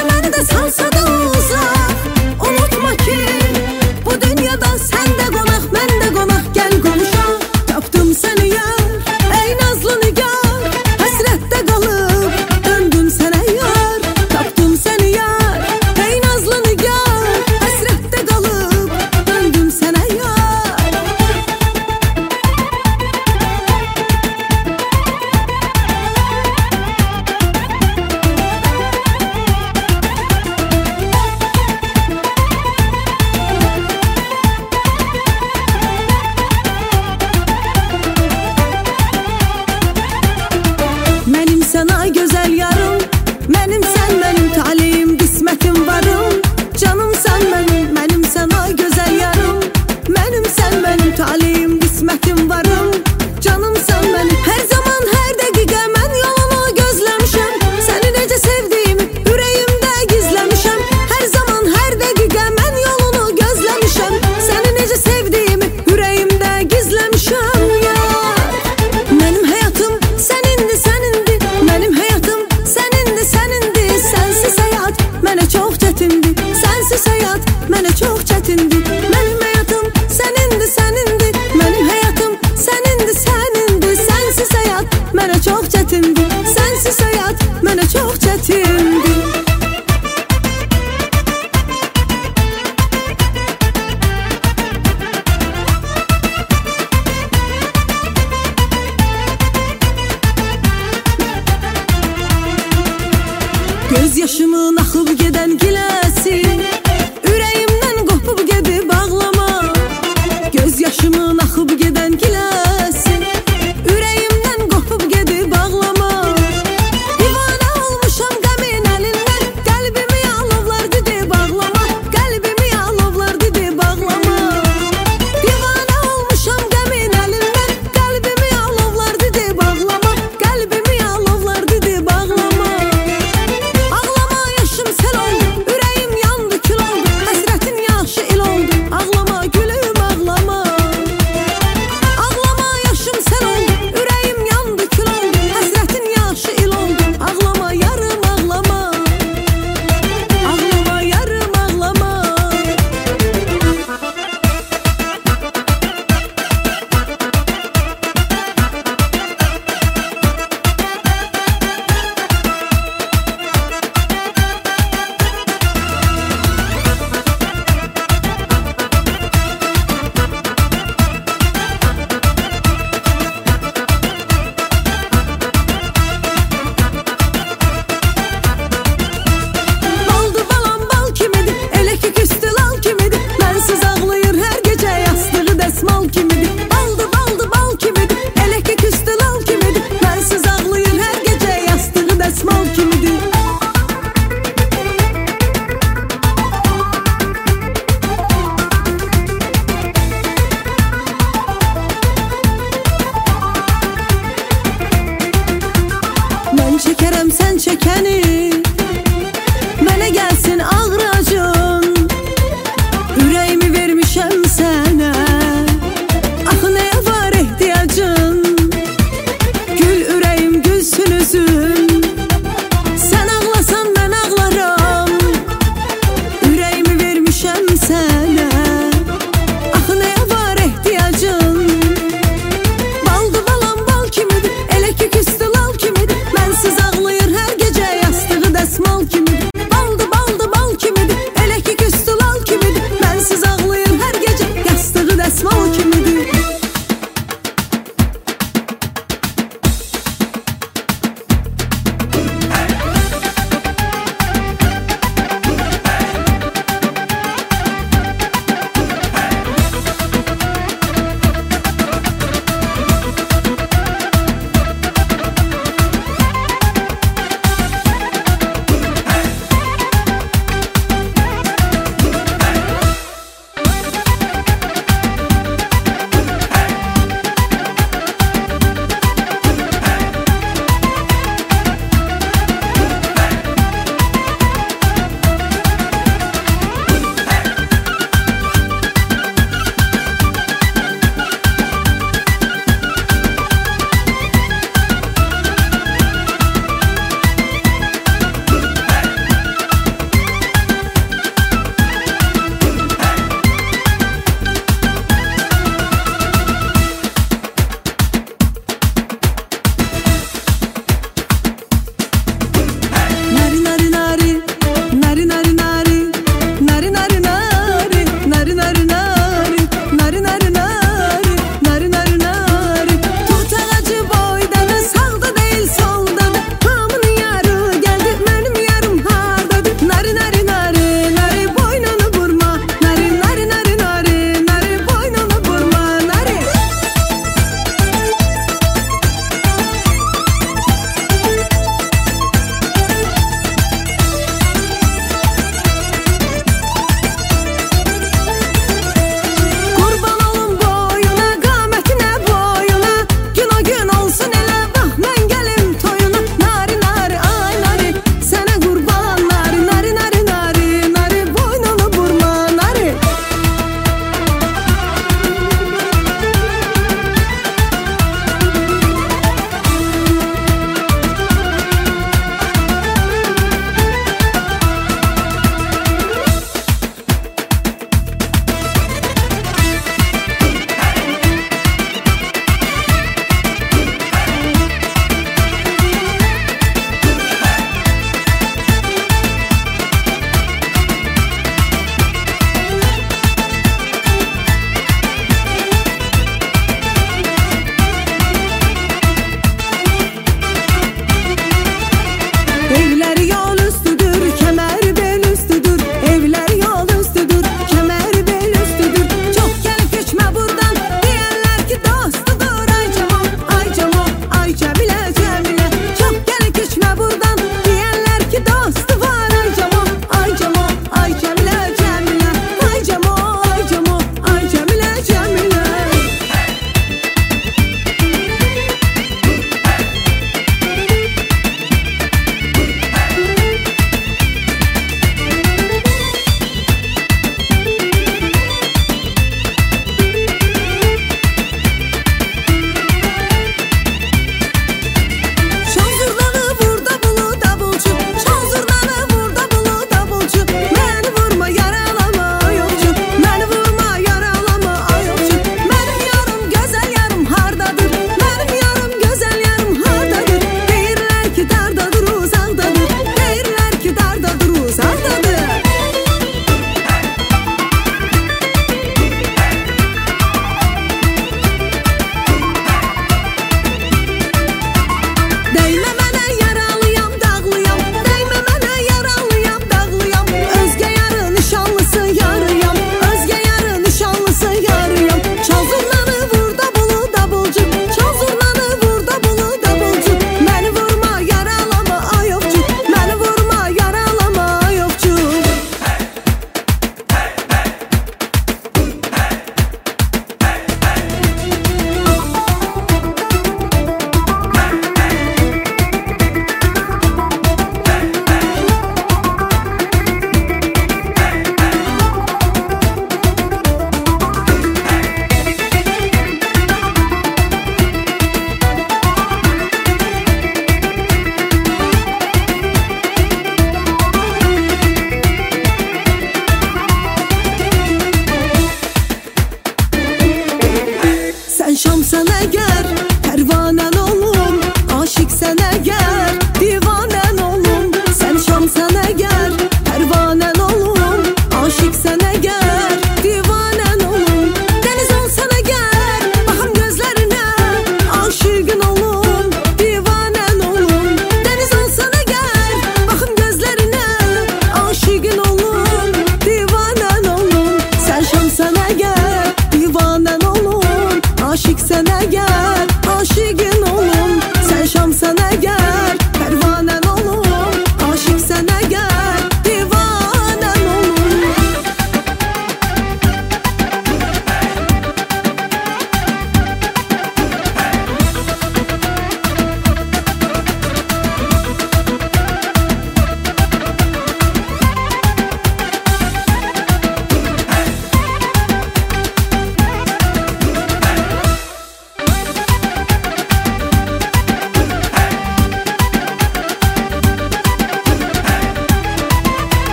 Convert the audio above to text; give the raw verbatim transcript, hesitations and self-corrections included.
məni də salsa da uzaq. Unutma ki, bu dünyada sən də qonaq, mən də qonaq, gəl qonuşaq. Tapdım səni yar, ey nazlı nigar, həsrətdə qalıb döndüm sənə yar. Tapdım səni yar, ey nazlı nigar, həsrətdə qalıb döndüm sənə yar. Mənim sənə gözəl yarım, mənim sən mənim taleyim, qismətim varım. Canım sən mənim, mənim sənə gözəl yarım, mənim sən mənim taleyim, qismətim varım. Canım sən mənim, hər zaman hər dəqiqə mən yolunu gözləmişəm. Səni necə sevdiyimi ürəyimdə gizləmişəm. Hər zaman hər dəqiqə mən yolunu gözləmişəm. Səni necə sevdiyimi ürəyimdə gizləmişəm yar. Mənim həyatım sənindir, sənindir. Mənim həyatım sənindir, sənindir. Sənsiz həyat mənə çox çətindir. Sənsiz həyat mənə çox çətindir. Mənim həyatım sənindir, sənindir. Mənim həyatım sənindir, sənindir. Sənsiz həyat mənə çox çətindir. Sənsiz həyat mənə çox çətindir. Göz yaşımın axıb gedən giləsi,